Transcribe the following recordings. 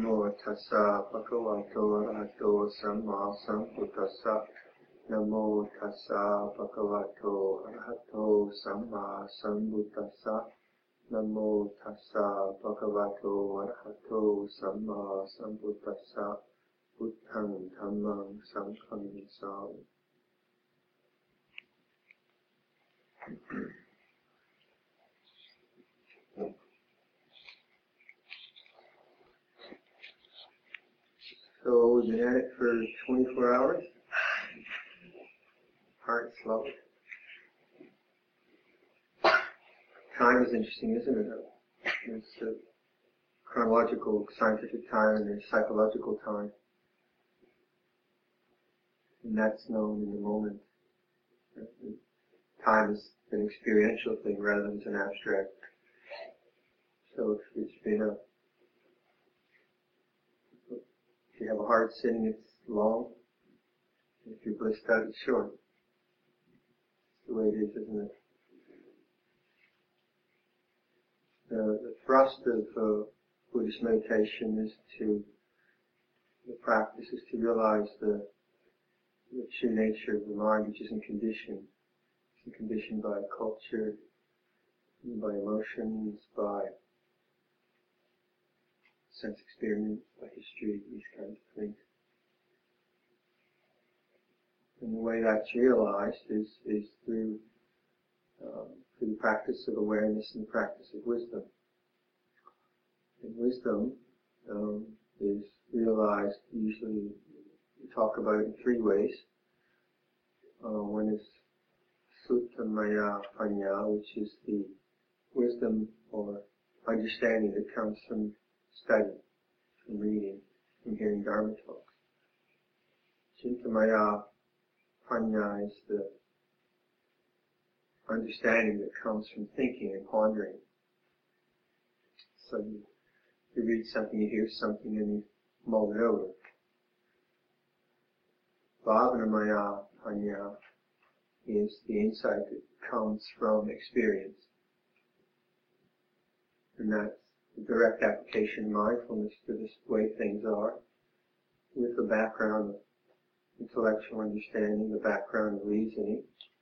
Namo tassa bhagavato arahato samma sambuddhassa. Namo tassa bhagavato arahato samma sambuddhassa. Namo tassa bhagavato arahato samma sambuddhassa. Buddhang dhammang sanghang sami. So we've been at it for 24 hours. Heart slow. Time is interesting, isn't it? There's chronological, scientific time, and there's psychological time. And that's known in the moment. Time is an experiential thing rather than an abstract. So if it's been if you have a hard sitting, it's long. If you're blissed out, it's short. It's the way it is, isn't it? The thrust of Buddhist meditation is the practice is to realize the true nature of the mind, which isn't conditioned. It's conditioned by culture, by emotions, by sense experience, by history, these kinds of things. And the way that's realized is through the practice of awareness and the practice of wisdom. And wisdom is realized, usually we talk about it in three ways. One is Sutta Maya Panya, which is the wisdom or understanding that comes from study, from reading, from hearing Dharma talks. Chintamaya Panya is the understanding that comes from thinking and pondering. So you read something, you hear something, and you mull it over. Bhavanamaya Panya is the insight that comes from experience. And that's the direct application of mindfulness to this way things are, with the background of intellectual understanding, the background of reasoning,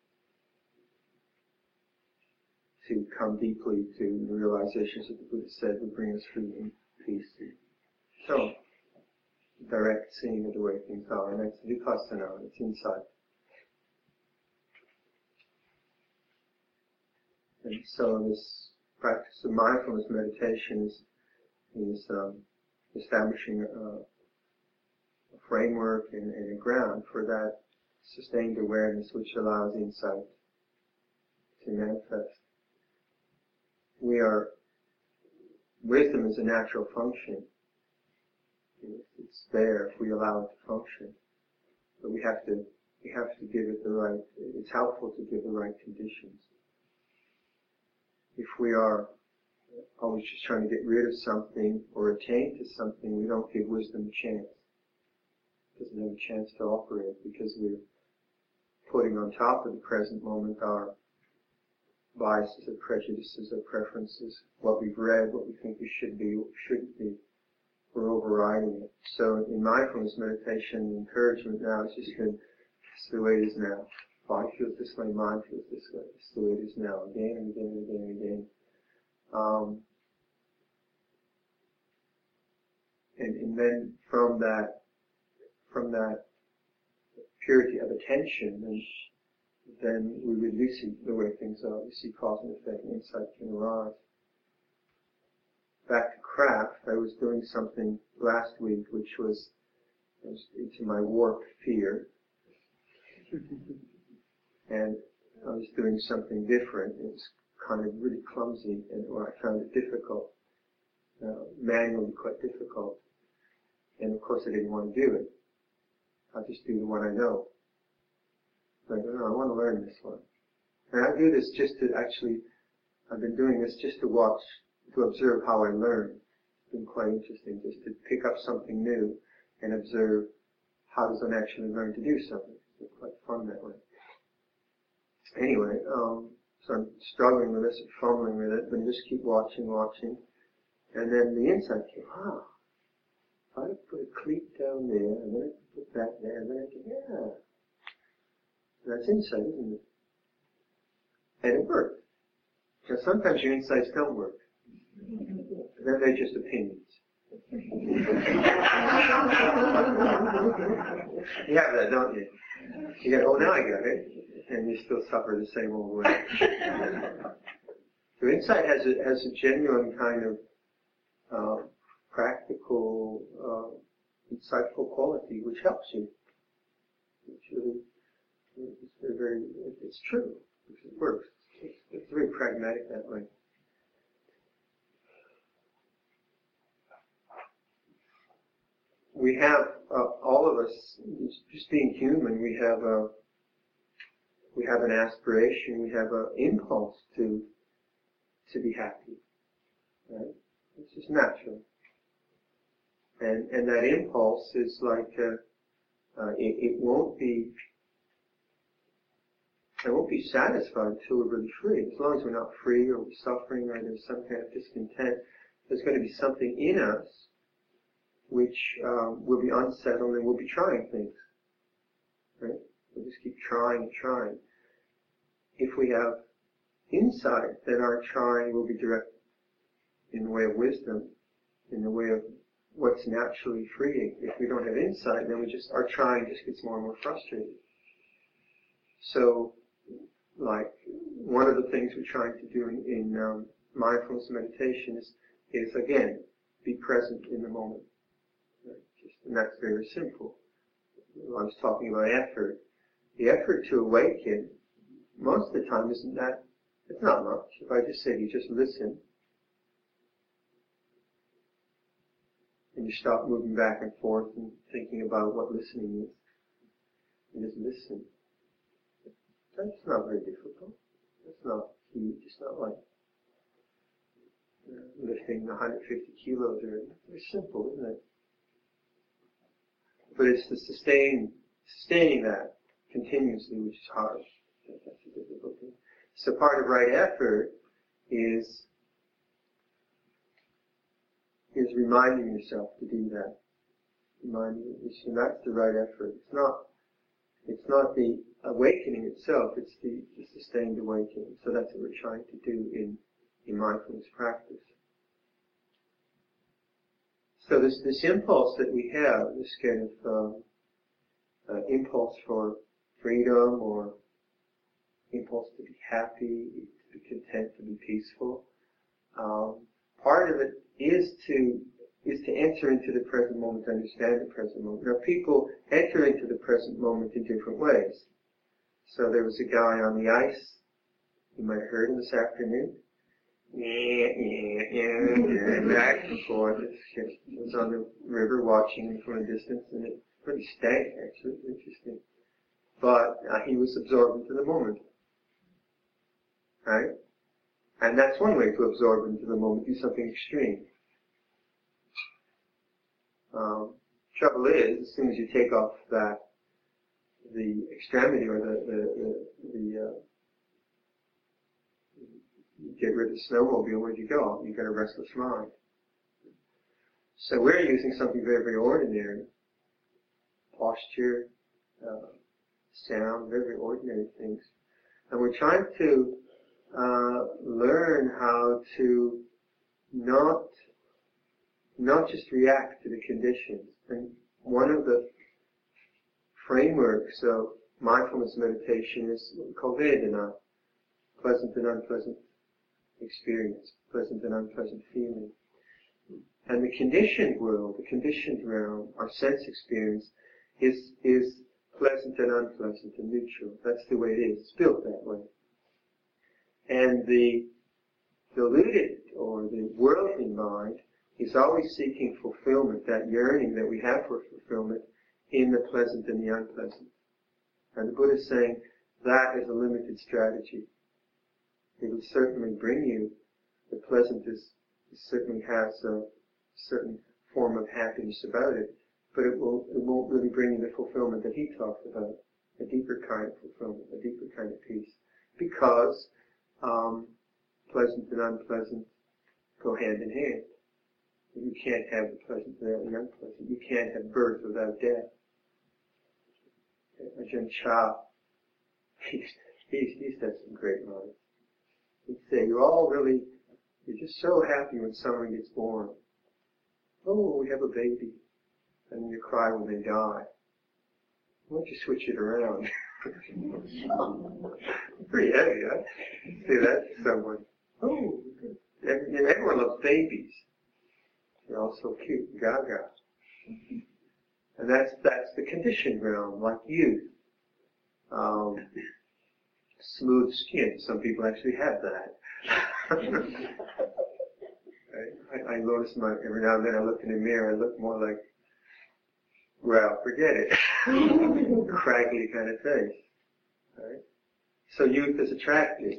to come deeply to the realizations that the Buddha said would bring us freedom, peace, and so on. Direct seeing of the way things are, and that's vipassana, it's insight. And so this practice of mindfulness meditation is establishing a framework and a ground for that sustained awareness which allows insight to manifest. Wisdom is a natural function. It's there if we allow it to function. But we have to give it the right, it's helpful to give the right conditions. If we are always just trying to get rid of something or attain to something, we don't give wisdom a chance. It doesn't have a chance to operate because we're putting on top of the present moment our biases, our prejudices, our preferences, what we've read, what we think we should be, what we shouldn't be. We're overriding it. So in mindfulness meditation, the encouragement now is just this is the way it is now. Body feels this way, mind feels this way. This is the way it is now, again and again and again and again. And then from that purity of attention, then we release the way things are. We see cause and effect, and insight can arise. Back to craft, I was doing something last week which was into my warped fear. And I was doing something different. It was kind of really clumsy, or I found it difficult, manually quite difficult. And of course I didn't want to do it. I just do the one I know. Like, I want to learn this one. And I do this just to I've been doing this just to watch, to observe how I learn. It's been quite interesting just to pick up something new and observe how does one actually learn to do something. It's quite fun that way. Anyway, so I'm struggling with this, fumbling with it, but just keep watching, and then the insight came, cleat down there, and then I can put that there, and then I can, That's insight, isn't it? And it works. Now sometimes your insights don't work. Then they're just opinions. You have that, don't you? You get, now I got it. And you still suffer the same old way. So insight has a genuine kind of practical, insightful quality which helps you. Which really is very, it's true. It works. It's very pragmatic that way. We have, all of us, just being human, we have an aspiration, we have an impulse to be happy. Right? It's just natural. And that impulse is like, it won't be satisfied until we're really free. As long as we're not free, or we're suffering, or there's some kind of discontent, there's going to be something in us which will be unsettled, and we'll be trying things. Right? We'll just keep trying and trying. If we have insight, then our trying will be directed in the way of wisdom, in the way of what's naturally freeing. If we don't have insight, then our trying just gets more and more frustrated. So, like, one of the things we're trying to do in mindfulness meditation is again, be present in the moment. Right? And that's very simple. I was talking about effort. The effort to awaken, most of the time, it's not much. If I just say to you, just listen, and you stop moving back and forth and thinking about what listening is, and just listen. That's not very difficult. It's not huge. It's not like lifting 150 kilos or anything. It's very simple, isn't it? But it's the sustaining that continuously, which is hard. That's the difficulty. So part of right effort is reminding yourself to do that. And that's the right effort. It's not the awakening itself, it's the sustained awakening. So that's what we're trying to do in mindfulness practice. So this impulse that we have, this kind of impulse for freedom, or impulse to be happy, to be content, to be peaceful, part of it is to enter into the present moment, to understand the present moment. Now, people enter into the present moment in different ways. So there was a guy on the ice, you might have heard him this afternoon. Back and forth. He was on the river watching him from a distance, and it pretty stank, actually. Interesting. But he was absorbed into the moment. Right? And that's one way to absorb into the moment, do something extreme. Trouble is, as soon as you take off the extremity, or you get rid of the snowmobile, where'd you go? You got a restless mind. So we're using something very, very ordinary. Posture, sound, very, very ordinary things. And we're trying to learn how to not just react to the conditions. And one of the frameworks of mindfulness meditation is what we call Vedana, pleasant and unpleasant experience, pleasant and unpleasant feeling. And the conditioned world, the conditioned realm, our sense experience, is pleasant and unpleasant and neutral. That's the way it is. It's built that way. And the deluded, or the worldly mind, is always seeking fulfillment, that yearning that we have for fulfillment, in the pleasant and the unpleasant. And the Buddha is saying that is a limited strategy. It will certainly bring you, the pleasant certainly has a certain form of happiness about it, but it won't really bring you the fulfillment that he talked about, a deeper kind of fulfillment, a deeper kind of peace, because pleasant and unpleasant go hand in hand. You can't have the pleasant without the unpleasant. You can't have birth without death. Ajahn Chah, he's said some great lines. He'd say, you're just so happy when someone gets born. Oh, we have a baby. And then you cry when they die. Why don't you switch it around? Pretty heavy, huh? Say that to someone. Oh, everyone loves babies. They're all so cute, gaga. And that's the conditioned realm, like youth. Smooth skin. Some people actually have that. I notice every now and then I look in the mirror, I look more like, well, forget it. Craggly kind of face. Right? So youth is attractive.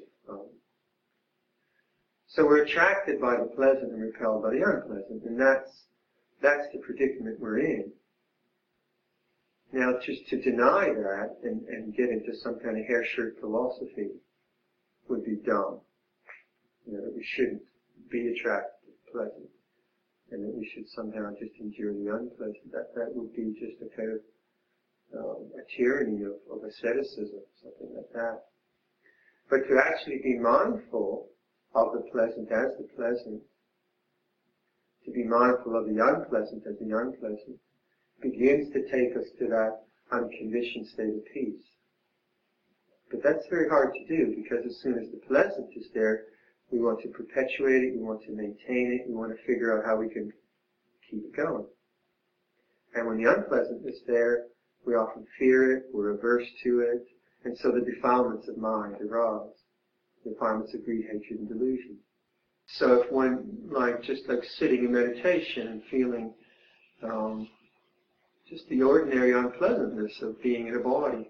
So we're attracted by the pleasant and repelled by the unpleasant, and that's the predicament we're in. Now, just to deny that and get into some kind of hair shirt philosophy would be dumb. That we shouldn't be attracted to the pleasant, and that we should somehow just endure the unpleasant. That would be just a kind of a tyranny of asceticism, something like that. But to actually be mindful of the pleasant as the pleasant, to be mindful of the unpleasant as the unpleasant, begins to take us to that unconditioned state of peace. But that's very hard to do, because as soon as the pleasant is there, we want to perpetuate it, we want to maintain it, we want to figure out how we can keep it going. And when the unpleasant is there, we often fear it, we're averse to it, and so the defilements of mind arise. The defilements of greed, hatred, and delusion. So if one, just sitting in meditation and feeling just the ordinary unpleasantness of being in a body,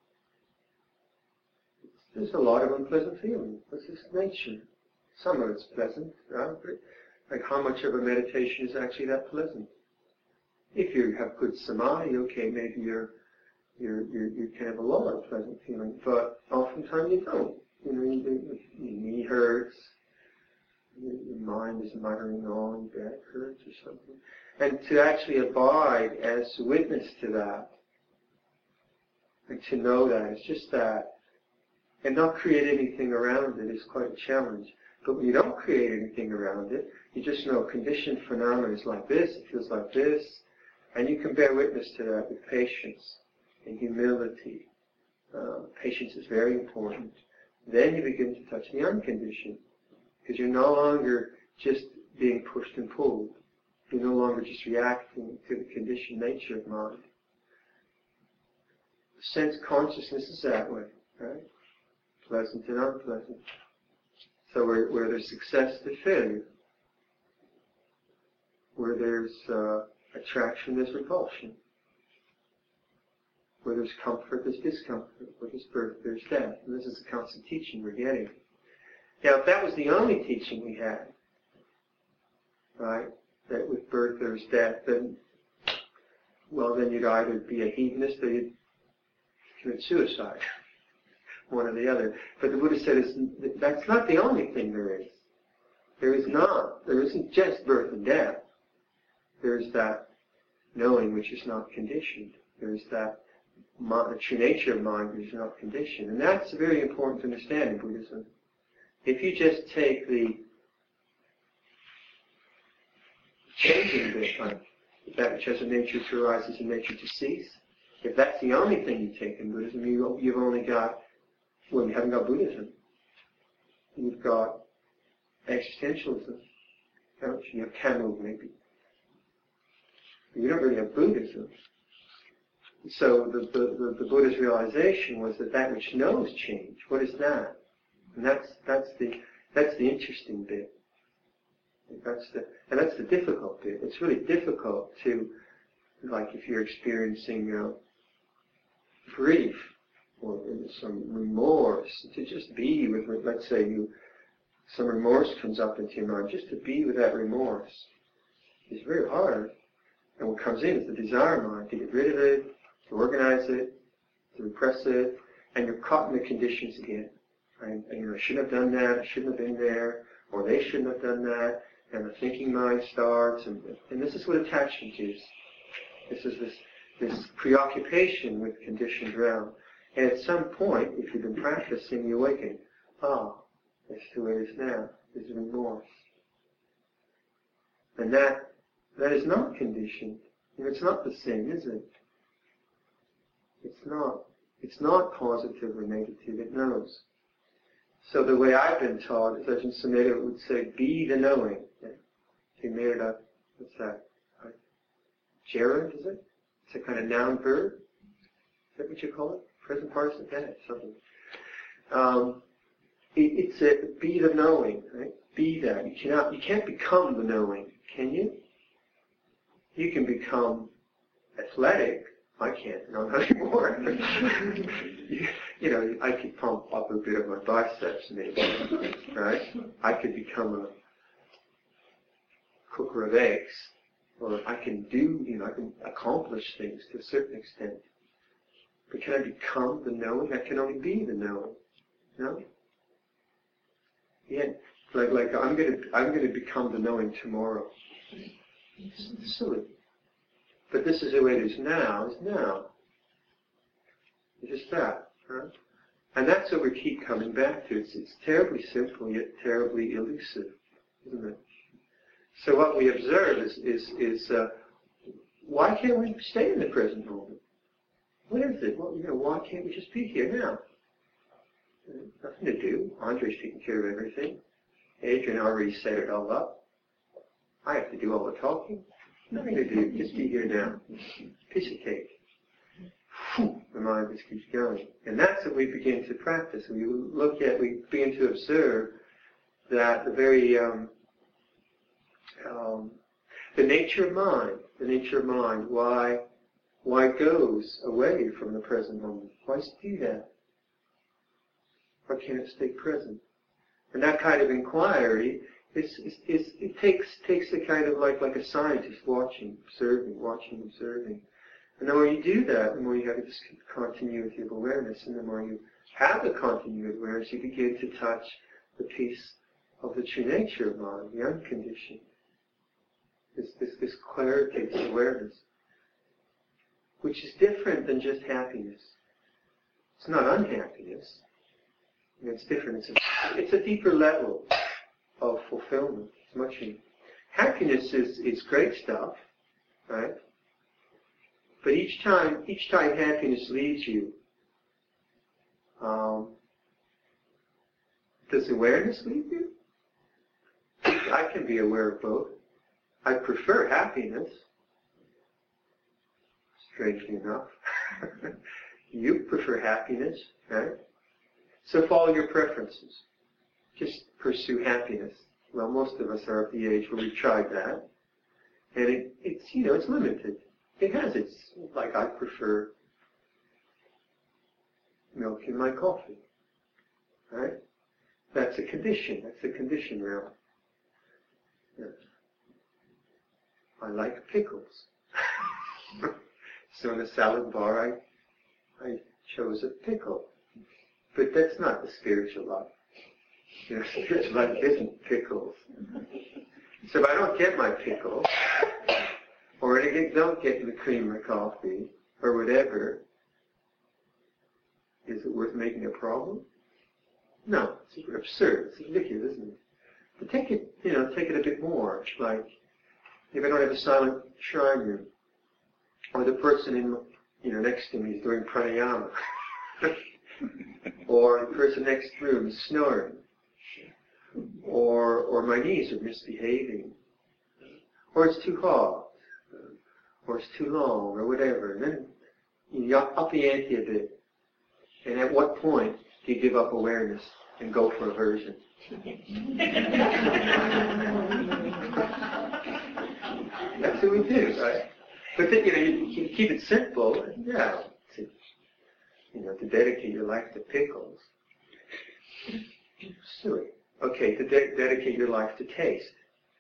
there's a lot of unpleasant feeling. This is nature. Some of it's pleasant, right? Like how much of a meditation is actually that pleasant? If you have good samadhi, okay, maybe you can have a lot of pleasant feeling, but oftentimes you don't. Your knee hurts, your mind is muttering on, your back hurts or something. And to actually abide as witness to that, and to know that, it's just that, and not create anything around it is quite a challenge. But when you don't create anything around it, you just know conditioned phenomena is like this, it feels like this, and you can bear witness to that with patience and humility. Patience is very important. Then you begin to touch the unconditioned, because you're no longer just being pushed and pulled. You're no longer just reacting to the conditioned nature of mind. Sense consciousness is that way, right? Pleasant and unpleasant. So where there's success, there's failure. Where there's attraction, there's repulsion. Where there's comfort, there's discomfort. Where there's birth, there's death. And this is the constant teaching we're getting. Now, if that was the only teaching we had, right, that with birth there's death, then you'd either be a hedonist or you'd commit suicide. One or the other. But the Buddha said that's not the only thing there is. There is not. There isn't just birth and death. There's that knowing which is not conditioned. There's that the true nature of mind which is not conditioned. And that's very important to understand in Buddhism. If you just take the changing bit, like that which has a nature to arise is a nature to cease, if that's the only thing you take in Buddhism, you've only got, you haven't got Buddhism. You've got existentialism. You have Camus maybe. You don't really have Buddhism. So the Buddha's realization was that which knows change. What is that? And that's the interesting bit. That's the difficult bit. It's really difficult to, if you're experiencing grief or some remorse, to just be with, let's say some remorse comes up into your mind, just to be with that remorse is very hard. And what comes in is the desire mind, to get rid of it, to organize it, to repress it, and you're caught in the conditions again. Right? And I shouldn't have done that, I shouldn't have been there, or they shouldn't have done that, and the thinking mind starts, and this is what attachment is. This is this preoccupation with conditioned realm. And at some point, if you've been practicing, you awaken. That's the way it is now. There's remorse. And that is not conditioned. It's not the same, is it? It's not. It's not positive or negative. It knows. So the way I've been taught is Ajahn Sumedho would say, be the knowing. He made it up. What's that? Gerund, is it? It's a kind of noun verb. Is that what you call it? Present participle? Yeah, something. It's a be the knowing, right? Be that. You can't become the knowing, can you? You can become athletic. I can't, not anymore. I could pump up a bit of my biceps maybe, right? I could become a cooker of eggs, or I can I can accomplish things to a certain extent. But can I become the knowing? I can only be the knowing. No? Yeah, like I'm gonna become the knowing tomorrow. It's silly. But this is the way it is now. It's now. It's just that, right? And that's what we keep coming back to. It's terribly simple yet terribly elusive, isn't it? So what we observe is why can't we stay in the present moment? What is it? Well, why can't we just be here now? Nothing to do. Andre's taking care of everything. Adrian already set it all up. I have to do all the talking. Nothing to do. Just be here now. Piece of cake. The mind just keeps going. And that's what we begin to practice. We begin to observe that the very, the nature of mind, why it goes away from the present moment. Why does it do that? Why can't it stay present? And that kind of inquiry it takes a kind of like a scientist watching, observing. And the more you do that, the more you have this continuity of awareness, and the more you have the continuity of awareness, you begin to touch the piece of the true nature of mind, the unconditioned. This clarity, this awareness, which is different than just happiness. It's not unhappiness. It's different. It's a deeper level of fulfillment. It's much. Happiness is great stuff, right? But each time happiness leaves you, does awareness leave you? I can be aware of both. I prefer happiness, strangely enough. You prefer happiness, right? So follow your preferences. Just pursue happiness. Well, most of us are at the age where we've tried that. And it's limited. It has its, like I prefer milk in my coffee. Right? That's a condition. That's a condition realm. Yes. I like pickles. So in the salad bar, I chose a pickle. But that's not the spiritual life. Spiritual life isn't pickles. So if I don't get my pickle, or I don't get the cream of coffee, or whatever, is it worth making a problem? No, it's absurd. It's ridiculous, isn't it? But take it a bit more. Like, if I don't have a silent shrine room, or the person next to me is doing pranayama, or the person next room is snoring, or my knees are misbehaving, or it's too hot, or it's too long, or whatever. And then you up the ante a bit. And at what point do you give up awareness and go for aversion? That's what we do, right? But then, you keep it simple. Yeah, to dedicate your life to pickles. Silly. Okay, to dedicate your life to taste.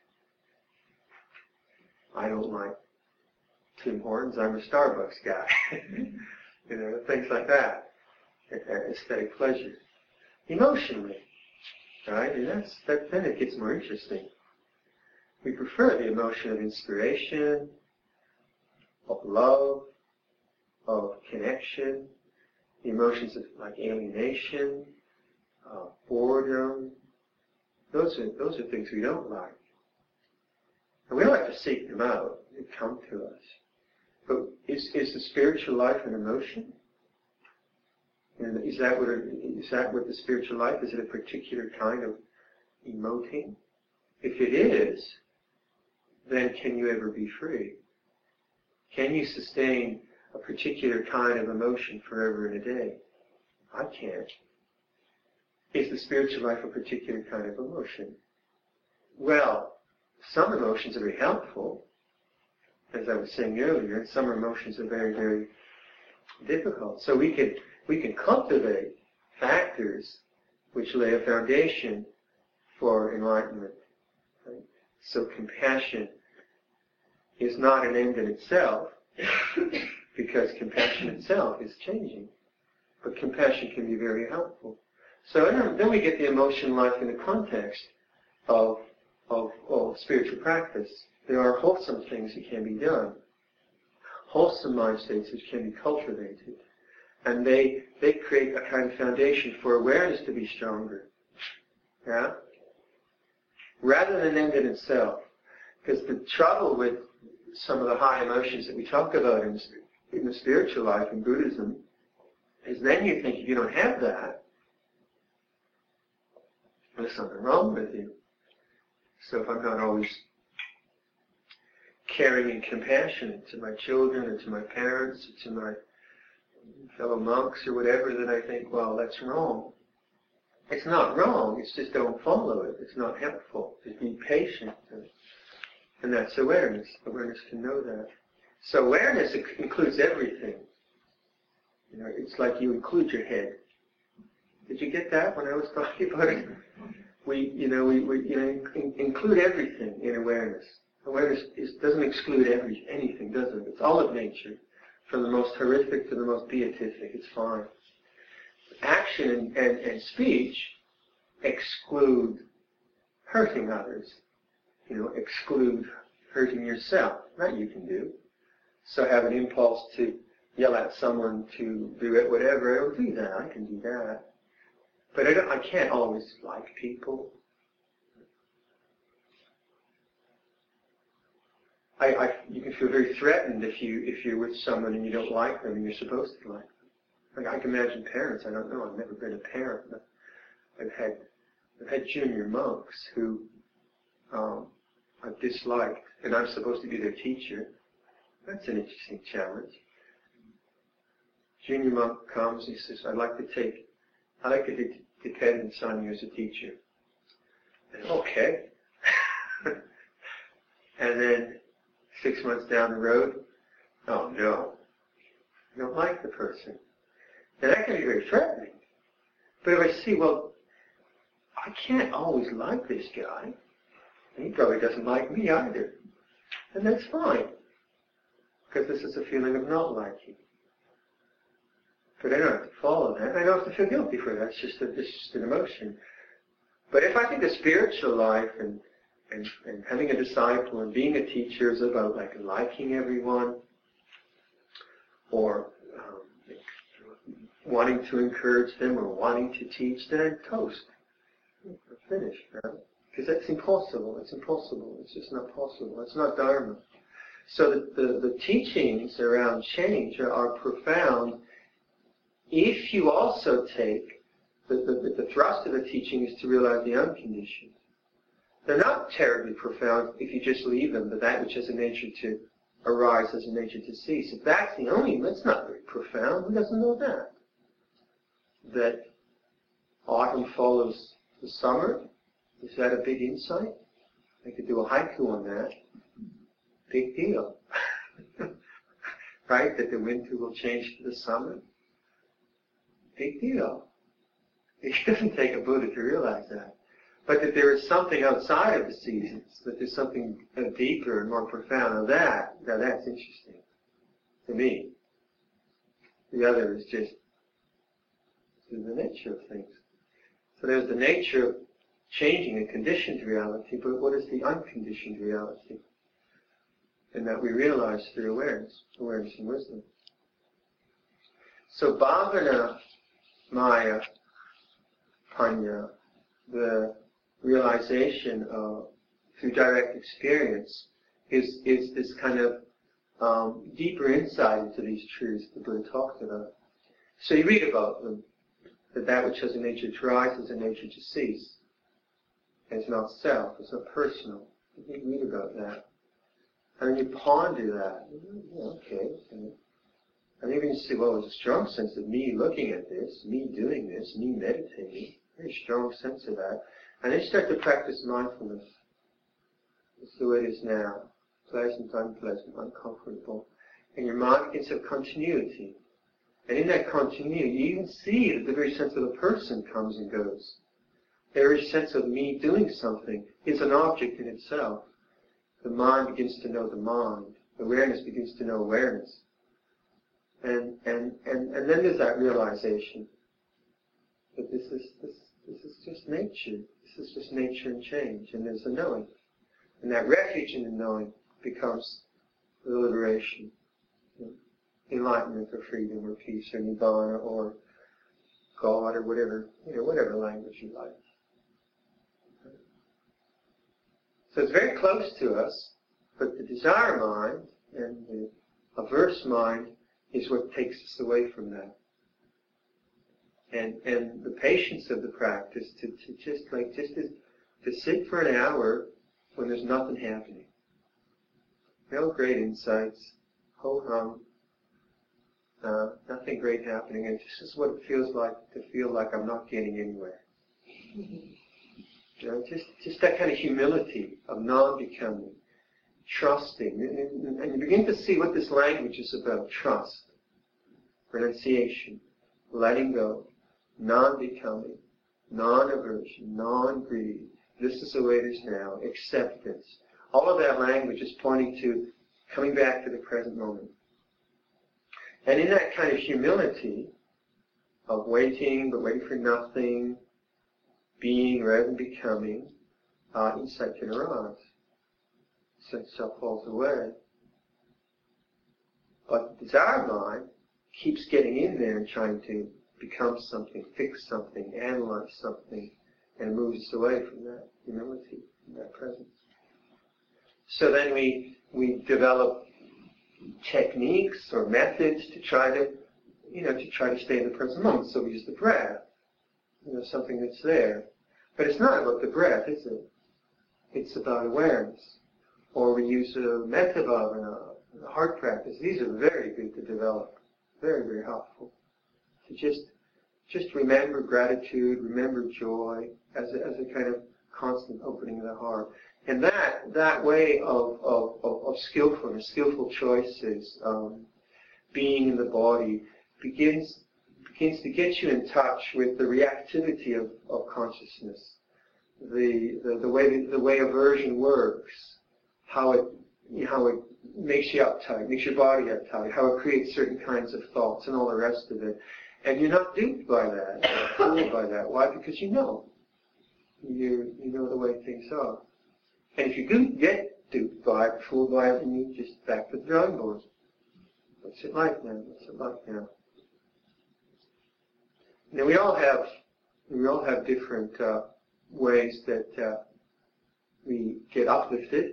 I don't like Tim Hortons. I'm a Starbucks guy. Things like that. Aesthetic pleasure. Emotionally, right? And then it gets more interesting. We prefer the emotion of inspiration, of love, of connection, the emotions of like alienation, boredom. Those are things we don't like. And we don't have to seek them out. They come to us. But is the spiritual life an emotion? And is that what the spiritual life is? It a particular kind of emoting? If it is, then can you ever be free? Can you sustain a particular kind of emotion forever and a day? I can't. Is the spiritual life a particular kind of emotion? Well, some emotions are very helpful, as I was saying earlier, and some emotions are very, very difficult. So we can cultivate factors which lay a foundation for enlightenment. Right? So compassion is not an end in itself, because compassion itself is changing. But compassion can be very helpful. So then we get the emotion life in the context of spiritual practice. There are wholesome things that can be done, wholesome mind states which can be cultivated, and they create a kind of foundation for awareness to be stronger. Yeah? Rather than an end in itself. Because the trouble with some of the high emotions that we talk about in the spiritual life in Buddhism is then you think if you don't have that, there's something wrong with you. So if I'm not always caring and compassionate to my children or to my parents or to my fellow monks or whatever, then I think, well, that's wrong. It's not wrong, it's just don't follow it. It's not helpful. Just be patient. And that's awareness. Awareness can know that. So awareness includes everything. You know, it's like you include your head. Did you get that when I was talking about it? We include everything in awareness. Awareness doesn't exclude anything, does it? It's all of nature, from the most horrific to the most beatific. It's fine. Action and speech exclude hurting others. Exclude hurting yourself. That you can do. So have an impulse to yell at someone to do it, whatever. I will do that. I can do that. But I can't always like people. You can feel very threatened if you're with someone and you don't like them and you're supposed to like them. Like I can imagine parents. I don't know. I've never been a parent, but I've had junior monks who I've disliked, and I'm supposed to be their teacher. That's an interesting challenge. Junior monk comes and he says, I'd like to depend on you as a teacher. And, okay. And then 6 months down the road, oh no, I don't like the person. And that can be very threatening. But if I see, well, I can't always like this guy, and he probably doesn't like me either, and that's fine, because this is a feeling of not liking. But I don't have to follow that. I don't have to feel guilty for that. It's just an emotion. But if I think the spiritual life and having a disciple and being a teacher is about like liking everyone or wanting to encourage them or wanting to teach, then I'm toast. I'm finished, right? Because that's impossible. It's impossible. It's just not possible. It's not Dharma. So the teachings around change are profound if you also take the thrust of the teaching is to realize the unconditioned. They're not terribly profound if you just leave them, but that which has a nature to arise has a nature to cease. If that's not very profound. Who doesn't know that? That autumn follows the summer? Is that a big insight? I could do a haiku on that. Big deal. Right? That the winter will change to the summer? Big deal. It doesn't take a Buddha to realize that. But that there is something outside of the seasons, that there's something deeper and more profound. Now that's interesting to me. The other is just the nature of things. So there's the nature changing and conditioned reality, but what is the unconditioned reality? And that we realize through awareness and wisdom. So bhavana, maya, panya, the realization of through direct experience is this kind of deeper insight into these truths the Buddha talked about. So you read about them, that which has a nature to rise has a nature to cease. It's not self, it's not personal. You read about that. And then you ponder that. Okay. And even you say, well, there's a strong sense of me looking at this, me doing this, me meditating. Very strong sense of that. And then you start to practice mindfulness. It's the way it is now. Pleasant, unpleasant, uncomfortable. And your mind begins to have continuity. And in that continuity, you even see that the very sense of the person comes and goes. The very sense of me doing something is an object in itself. The mind begins to know the mind. Awareness begins to know awareness. And then there's that realization that this is just nature. This is just nature and change. And there's a knowing. And that refuge in the knowing becomes the liberation, enlightenment or freedom or peace or nibbana or God or whatever, whatever language you like. So it's very close to us, but the desire mind and the averse mind is what takes us away from that. And the patience of the practice to sit for an hour when there's nothing happening. No great insights, ho-hum, nothing great happening, and this is what it feels like to feel like I'm not getting anywhere. Just that kind of humility of non-becoming, trusting, and you begin to see what this language is about: trust, renunciation, letting go, non-becoming, non-aversion, non-greed. This is the way it is now. Acceptance. All of that language is pointing to coming back to the present moment. And in that kind of humility of waiting, but waiting for nothing, being rather than becoming, insight can arise. Sense self falls away. But the desire mind keeps getting in there and trying to become something, fix something, analyze something, and moves us away from that humility, from that presence. So then we develop techniques or methods to try to stay in the present moment. So we use the breath, something that's there. But it's not about the breath, is it? It's about awareness. Or we use a metta bhavana, a heart practice. These are very good to develop. Very, very helpful. To just remember gratitude, remember joy as a kind of constant opening of the heart. And that way of skillfulness, skillful choices, being in the body, begins to get you in touch with the reactivity of consciousness, the way aversion works, how it makes you uptight, makes your body uptight, how it creates certain kinds of thoughts and all the rest of it. And you're not duped by that, fooled by that. Why? Because you know the way things are. And if you do get duped by it, fooled by it, then you just back to the drawing board. What's it like now? What's it like now? Now we all have different ways that we get uplifted.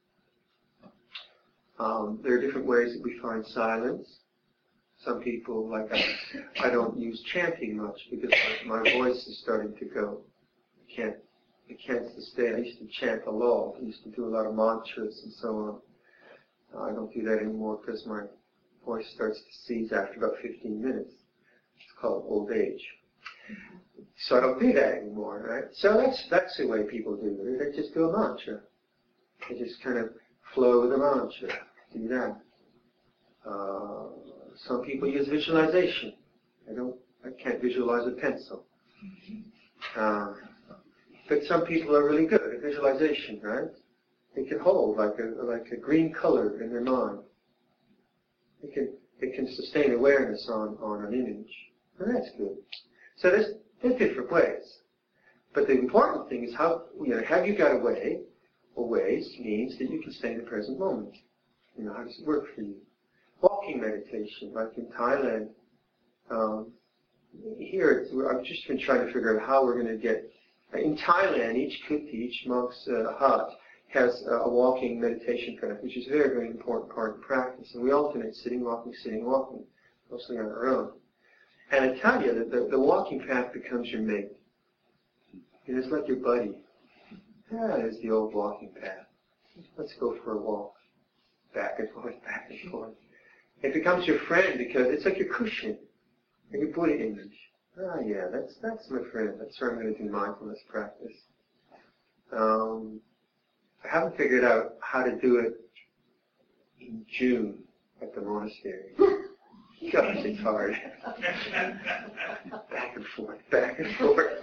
There are different ways that we find silence. Some people, like I don't use chanting much because my voice is starting to go. I can't sustain. I used to chant a lot. I used to do a lot of mantras and so on. I don't do that anymore because my voice starts to seize after about 15 minutes. It's called old age. So I don't do that anymore, right? So that's the way people do it. They just do a mantra. They just kind of flow with a mantra. Do that. Some people use visualization. I can't visualize a pencil. But some people are really good at visualization, right? They can hold like a green color in their mind. They can sustain awareness on an image. And that's good. So there's different ways. But the important thing is how, have you got a way, or ways means that you can stay in the present moment. How does it work for you? Walking meditation, like in Thailand. Here, I've just been trying to figure out how we're going to get. In Thailand, each kuti, each monk's hut, has a walking meditation practice, which is a very, very important part of practice. And we alternate sitting, walking, mostly on our own. And I tell you that the walking path becomes your mate. It's like your buddy. There's the old walking path. Let's go for a walk. Back and forth, back and forth. It becomes your friend because it's like your cushion. Like your Buddha image. Yeah, that's my friend. That's where I'm going to do mindfulness practice. I haven't figured out how to do it in June at the monastery. Gosh, it's hard. Back and forth, back and forth.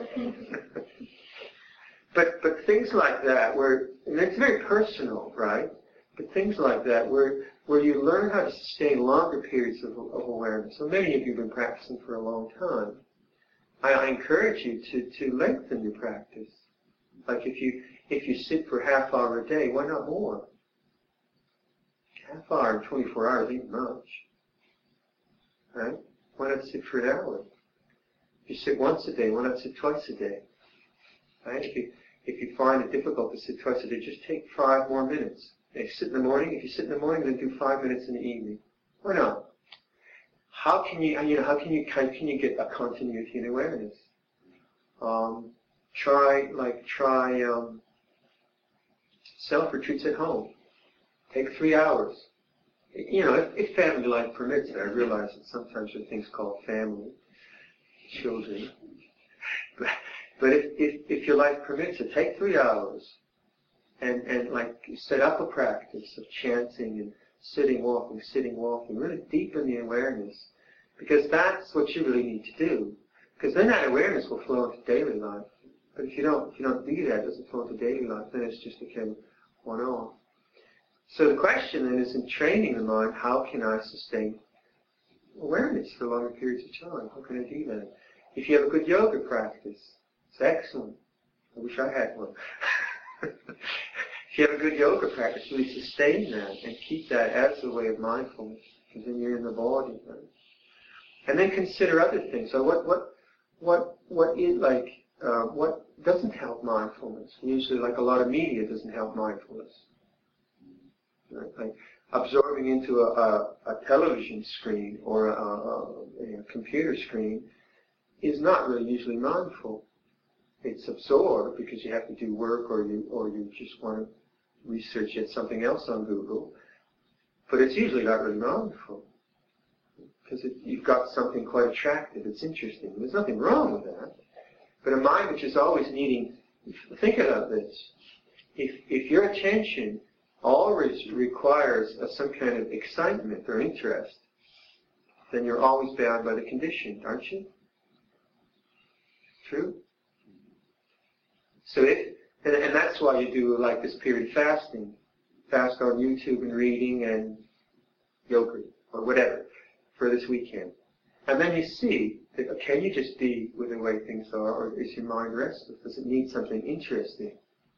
But things like that, and it's very personal, right? But things like that, where you learn how to sustain longer periods of awareness. So many of you have been practicing for a long time. I encourage you to lengthen your practice. Like if you sit for half hour a day, why not more? Half hour in 24 hours ain't much. Right? Why not sit for an hour? If you sit once a day, why not sit twice a day? Right? If you find it difficult to sit twice a day, just take 5 more minutes. If you sit in the morning, then do 5 minutes in the evening. Why not? How can you get a continuity in awareness? Try self-retreats at home. Take 3 hours. If family life permits it. I realize that sometimes there are things called family, children. But if your life permits it, take 3 hours and set up a practice of chanting and sitting, walking, really deepen the awareness. Because that's what you really need to do. Because then that awareness will flow into daily life. But if you don't do that, it doesn't flow into daily life, then it's just become one-off. So the question then is, in training the mind, how can I sustain awareness for longer periods of time? How can I do that? If you have a good yoga practice, it's excellent. I wish I had one. If you have a good yoga practice, really sustain that and keep that as a way of mindfulness, because then you're in the body. Right? And then consider other things. So what doesn't help mindfulness? Usually, like a lot of media doesn't help mindfulness. Right? Like absorbing into a television screen or a computer screen is not really usually mindful. It's absorbed because you have to do work or you just want to research yet something else on Google. But it's usually not really mindful because you've got something quite attractive. It's interesting. There's nothing wrong with that. But a mind which is always needing, think about this. If your attention always requires some kind of excitement or interest, then you're always bound by the condition, aren't you? True? So and that's why you do like this period fasting. Fast on YouTube and reading and yoga or whatever for this weekend. And then you see, that, can you just be with the way things are, or is your mind restless? Does it need something interesting?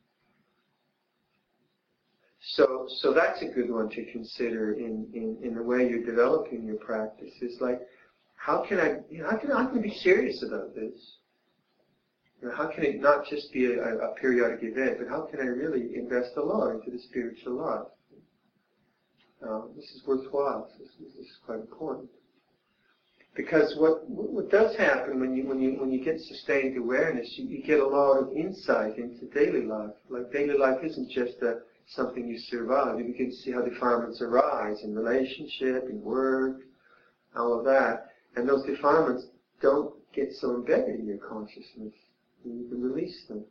So that's a good one to consider in the way you're developing your practice. Is like, how can I be serious about this? How can it not just be a periodic event, but how can I really invest a lot into the spiritual life? This is worthwhile. This is quite important. Because what does happen when you get sustained awareness, you get a lot of insight into daily life. Like daily life isn't just something you survive. You begin to see how defilements arise in relationship, in work, all of that. And those defilements don't get so embedded in your consciousness. You can release them.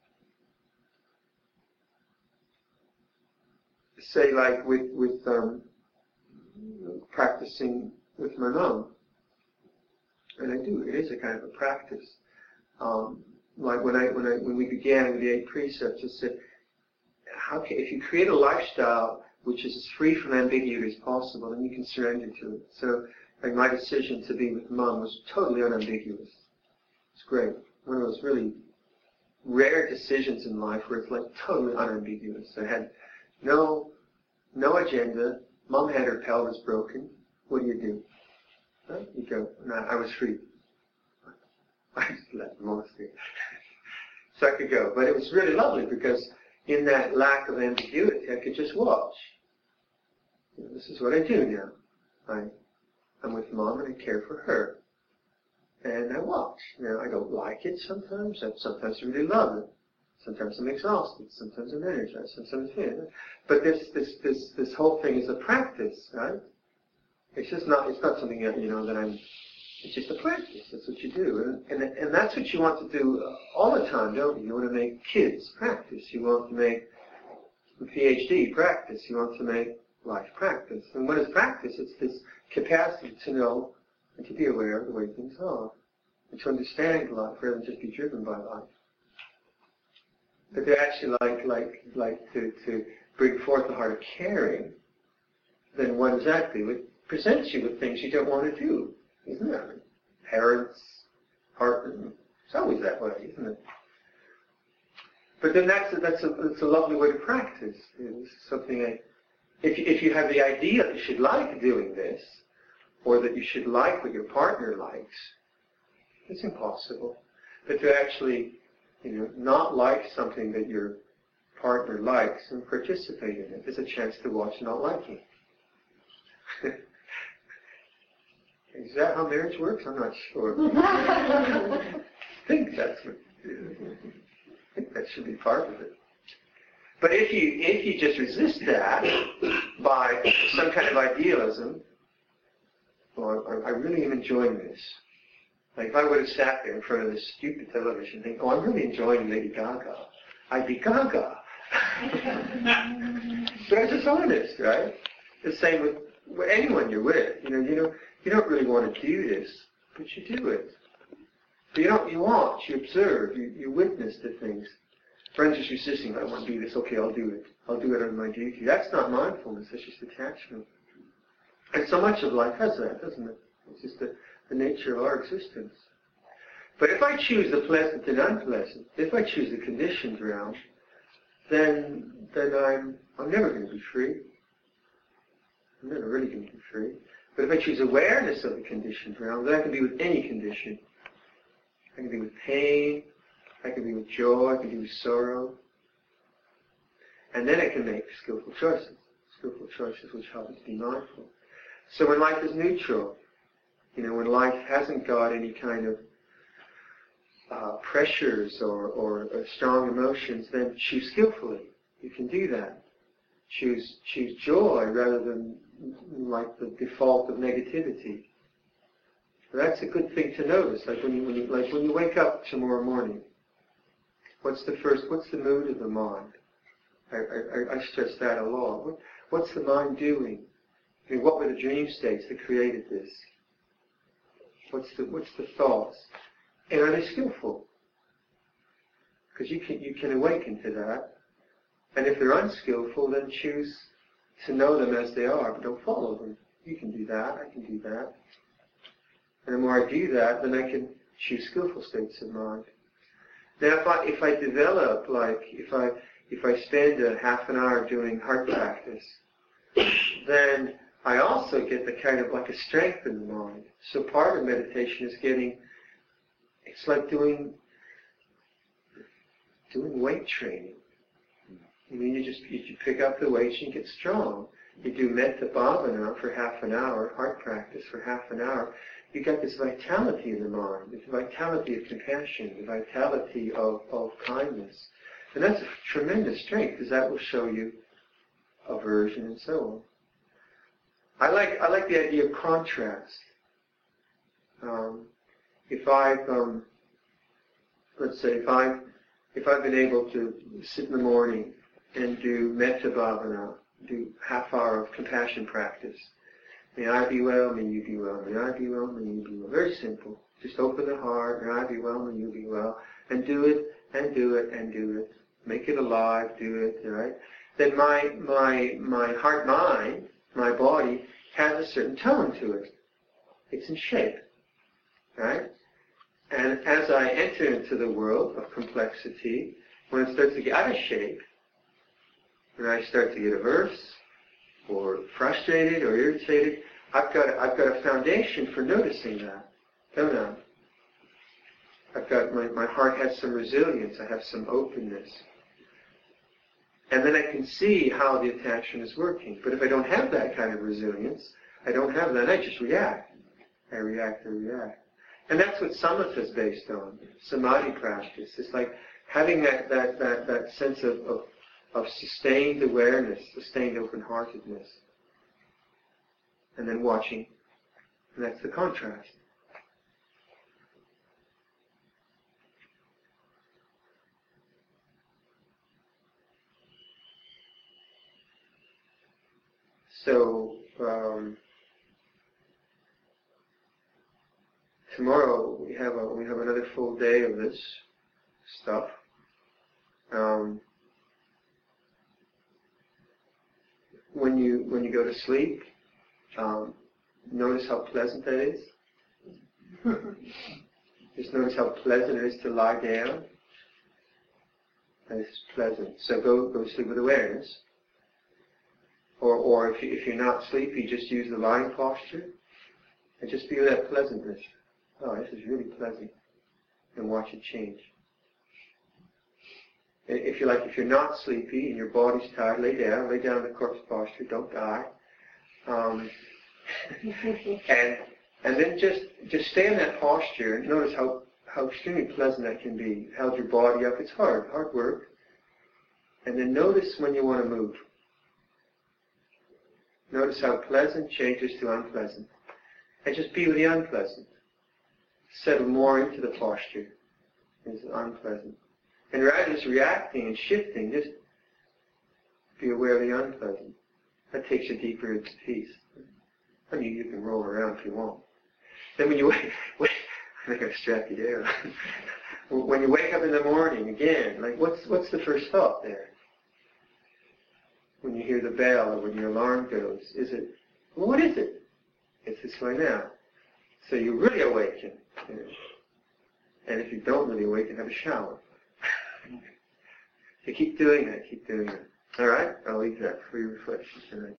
Say like with practicing with Manam. And I do. It is a kind of a practice. Like when we began with the 8 precepts, I said, if you create a lifestyle which is as free from ambiguity as possible, then you can surrender to it. So, like my decision to be with Mom was totally unambiguous. It's great. One of those really rare decisions in life where it's like totally unambiguous. I had no agenda. Mom had her pelvis broken. What do? Huh? You go, no, I was free. I just left the monastery. So I could go. But it was really lovely because in that lack of ambiguity, I could just watch. You know, this is what I do now. I'm with Mom and I care for her. And I watch. Now, I don't like it sometimes. Sometimes I really love it. Sometimes I'm exhausted. Sometimes I'm energized. Sometimes I'm feeling. But this whole thing is a practice, right? It's not something that, it's just a practice. That's what you do. And that's what you want to do all the time, don't you? You want to make kids practice. You want to make a PhD practice. You want to make life practice. And what is practice? It's this capacity to know and to be aware of the way things are. And to understand life rather than just be driven by life. But to actually like to bring forth the heart of caring, then one exactly presents you with things you don't want to do. Isn't it? Parents, partner, it's always that way, isn't it? But then that's a lovely way to practice. It's something if you have the idea that you should like doing this, or that you should like what your partner likes, it's impossible. But to actually, not like something that your partner likes and participate in it, there's a chance to watch not liking. Is that how marriage works? I'm not sure. I think that should be part of it. But if you just resist that by some kind of idealism, well, I really am enjoying this. Like if I would have sat there in front of this stupid television and think, oh, I'm really enjoying Lady Gaga, I'd be Gaga. But I'm just honest, right? The same with anyone you're with. You don't really want to do this, but you do it. But you watch, you observe, you witness the things. Friends just resisting, I want to do this, okay, I'll do it. I'll do it under my duty. That's not mindfulness, that's just attachment. And so much of life has that, doesn't it? It's just the nature of our existence. But if I choose the pleasant and unpleasant, if I choose the conditioned realm, then I'm never going to be free. I'm never really going to be free. But if I choose awareness of the conditioned realm, then I can be with any condition. I can be with pain, I can be with joy, I can be with sorrow. And then I can make skillful choices which help me to be mindful. So when life is neutral, when life hasn't got any kind of pressures or strong emotions, then choose skillfully. You can do that. Choose joy rather than like the default of negativity. That's a good thing to notice. Like when you wake up tomorrow morning, what's the mood of the mind? I stress that a lot. What's the mind doing? What were the dream states that created this? What's the thoughts? And are they skillful? Because you can awaken to that. And if they're unskillful, then choose to know them as they are, but don't follow them. You can do that, I can do that. And the more I do that, then I can choose skillful states of mind. Now if I develop, if I spend a half an hour doing heart practice, then I also get the kind of like a strength in the mind. So part of meditation is it's like doing weight training. You pick up the weights and you get strong. You do metta bhavana for half an hour, heart practice for half an hour. You got this vitality in the mind, this vitality of compassion, the vitality of kindness. And that's a tremendous strength, because that will show you aversion and so on. I like the idea of contrast. If I've been able to sit in the morning and do metta bhavana, do half hour of compassion practice. May I be well, may you be well, may I be well, may you be well. Very simple. Just open the heart, may I be well, may you be well. And do it, and do it, and do it. Make it alive, do it, right? Then my heart mind, my body, has a certain tone to it. It's in shape, right? And as I enter into the world of complexity, when it starts to get out of shape, when I start to get averse, or frustrated, or irritated, I've got a foundation for noticing that, don't I? I've got, my heart has some resilience, I have some openness. And then I can see how the attachment is working. But if I don't have that kind of resilience, I don't have that, I just react. I react. And that's what samatha is based on, samadhi practice. It's like having that sense of sustained awareness, sustained open-heartedness. And then watching. And that's the contrast. So, tomorrow we have another full day of this stuff. When you go to sleep, notice how pleasant that is. Just notice how pleasant it is to lie down. It's pleasant. So go sleep with awareness. Or if you're not sleepy, just use the lying posture and just feel that pleasantness. Oh, this is really pleasant. And watch it change. If you're not sleepy and your body's tired, lay down in the corpse posture, don't die. And then just stay in that posture and notice how extremely pleasant that can be. Held your body up. It's hard work. And then notice when you want to move. Notice how pleasant changes to unpleasant. And just be with the unpleasant. Settle more into the posture. It's unpleasant. And rather than just reacting and shifting, just be aware of the unpleasant. That takes you deeper into peace. I mean, you can roll around if you want. Then when you wake I think I've strapped you down. When you wake up in the morning, again, like what's the first thought there? When you hear the bell or when your alarm goes, what is it? It's this way now. So you really awaken. And if you don't really awaken, have a shower. So keep doing that. All right? I'll leave that for your reflection tonight.